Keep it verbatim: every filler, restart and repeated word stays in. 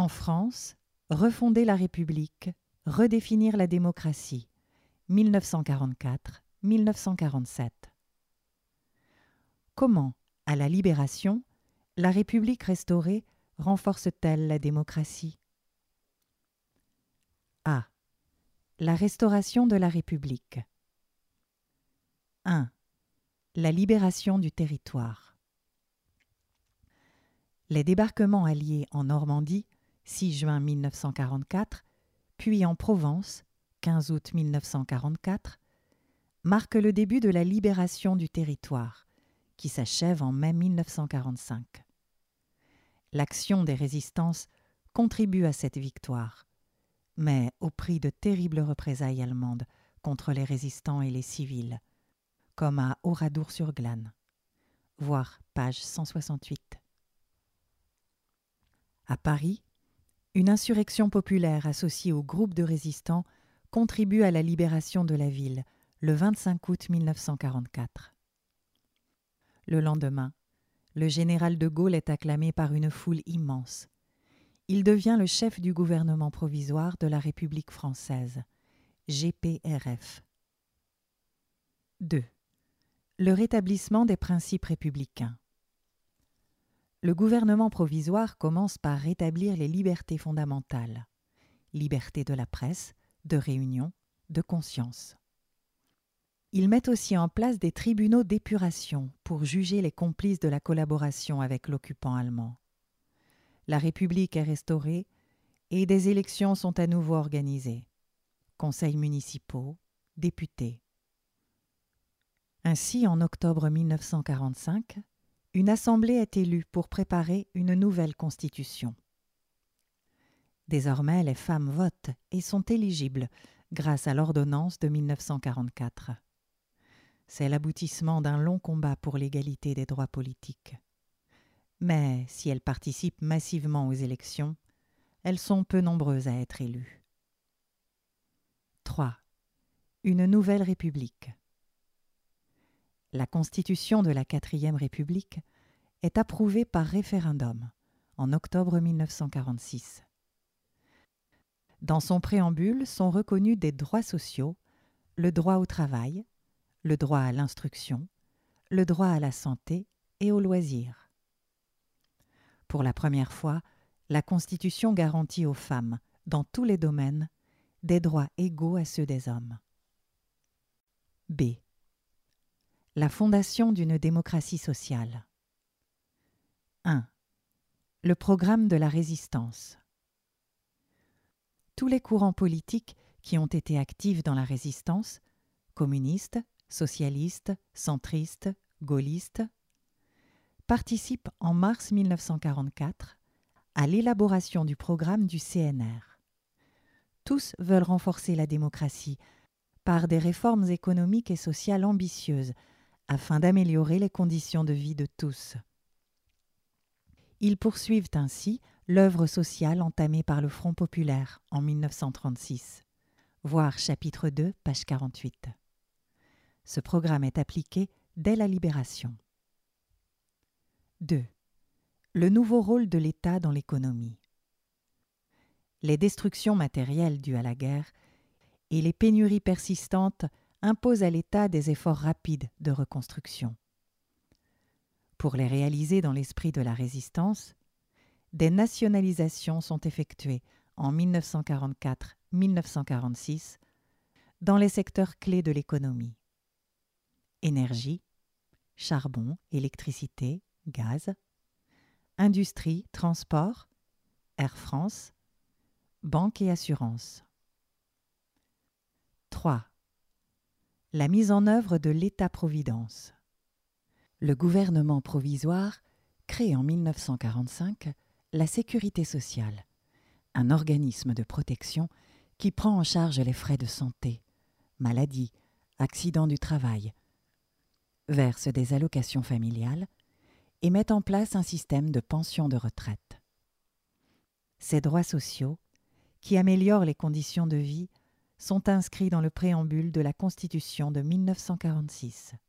En France, refonder la République, redéfinir la démocratie, mille neuf cent quarante-quatre à mille neuf cent quarante-sept. Comment, à la Libération, la République restaurée renforce-t-elle la démocratie? A. La restauration de la République. un. La libération du territoire. Les débarquements alliés en Normandie, six juin mille neuf cent quarante-quatre, puis en Provence, quinze août mille neuf cent quarante-quatre, marquent le début de la libération du territoire, qui s'achève en mai mille neuf cent quarante-cinq. L'action des résistances contribue à cette victoire, mais au prix de terribles représailles allemandes contre les résistants et les civils, comme à Oradour-sur-Glane, voir page cent soixante-huit. À Paris, une insurrection populaire associée au groupe de résistants contribue à la libération de la ville le vingt-cinq août mille neuf cent quarante-quatre. Le lendemain, le général de Gaulle est acclamé par une foule immense. Il devient le chef du gouvernement provisoire de la République française, G P R F. deux. Le rétablissement des principes républicains. Le gouvernement provisoire commence par rétablir les libertés fondamentales, liberté de la presse, de réunion, de conscience. Il met aussi en place des tribunaux d'épuration pour juger les complices de la collaboration avec l'occupant allemand. La République est restaurée et des élections sont à nouveau organisées. Conseils municipaux, députés. Ainsi, en octobre mille neuf cent quarante-cinq, une assemblée est élue pour préparer une nouvelle constitution. Désormais, les femmes votent et sont éligibles grâce à l'ordonnance de mille neuf cent quarante-quatre. C'est l'aboutissement d'un long combat pour l'égalité des droits politiques. Mais si elles participent massivement aux élections, elles sont peu nombreuses à être élues. trois. Une nouvelle république. La constitution de la quatrième République est approuvée par référendum en octobre mille neuf cent quarante-six. Dans son préambule sont reconnus des droits sociaux, le droit au travail, le droit à l'instruction, le droit à la santé et aux loisirs. Pour la première fois, la Constitution garantit aux femmes, dans tous les domaines, des droits égaux à ceux des hommes. B. La fondation d'une démocratie sociale. un. Le programme de la résistance. Tous les courants politiques qui ont été actifs dans la résistance, communistes, socialistes, centristes, gaullistes, participent en mars mille neuf cent quarante-quatre à l'élaboration du programme du C N R. Tous veulent renforcer la démocratie par des réformes économiques et sociales ambitieuses afin d'améliorer les conditions de vie de tous. Ils poursuivent ainsi l'œuvre sociale entamée par le Front populaire en mille neuf cent trente-six, voir chapitre deux, page quarante-huit. Ce programme est appliqué dès la Libération. deux. Le nouveau rôle de l'État dans l'économie. Les destructions matérielles dues à la guerre et les pénuries persistantes imposent à l'État des efforts rapides de reconstruction. Pour les réaliser dans l'esprit de la résistance, des nationalisations sont effectuées en mille neuf cent quarante-quatre à mille neuf cent quarante-six dans les secteurs clés de l'économie. Énergie, charbon, électricité, gaz, industrie, transport, Air France, banque et assurance. trois. La mise en œuvre de l'État-providence. Le gouvernement provisoire crée en mille neuf cent quarante-cinq la Sécurité sociale, un organisme de protection qui prend en charge les frais de santé, maladie, accidents du travail, verse des allocations familiales et met en place un système de pension de retraite. Ces droits sociaux, qui améliorent les conditions de vie, sont inscrits dans le préambule de la Constitution de mille neuf cent quarante-six.